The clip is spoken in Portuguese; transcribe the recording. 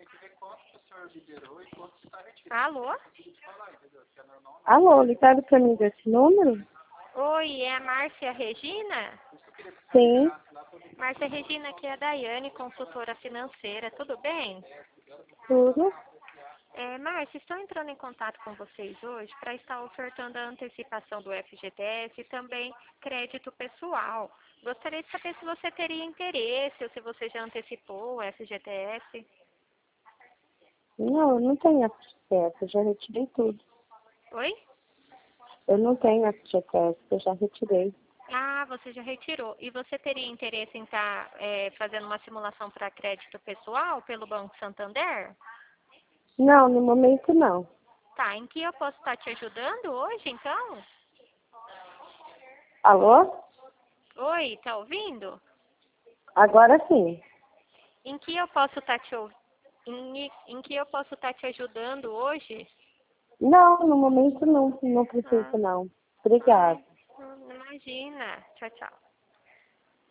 Alô? Alô, ligaram pra mim desse número? Oi, é a Márcia Regina? Sim, Márcia Regina, aqui é a Daiane, consultora financeira, tudo bem? tudo. Márcia, estou entrando em contato com vocês hoje para estar ofertando a antecipação do FGTS e também crédito pessoal. Gostaria de saber se você teria interesse ou se você já antecipou o FGTS. Não, eu não tenho FGTS, eu já retirei tudo. Oi? Eu não tenho FGTS, eu já retirei. Ah, você já retirou. E você teria interesse em estar fazendo uma simulação para crédito pessoal pelo Banco Santander? Não, no momento não. Tá, em que eu posso estar te ajudando hoje, então? Alô? Oi, tá ouvindo? Agora sim. Em que eu posso estar em que eu posso estar te ajudando hoje? Não, no momento não, não Ah, preciso não. ah, Obrigada. imagina. Tchau, tchau.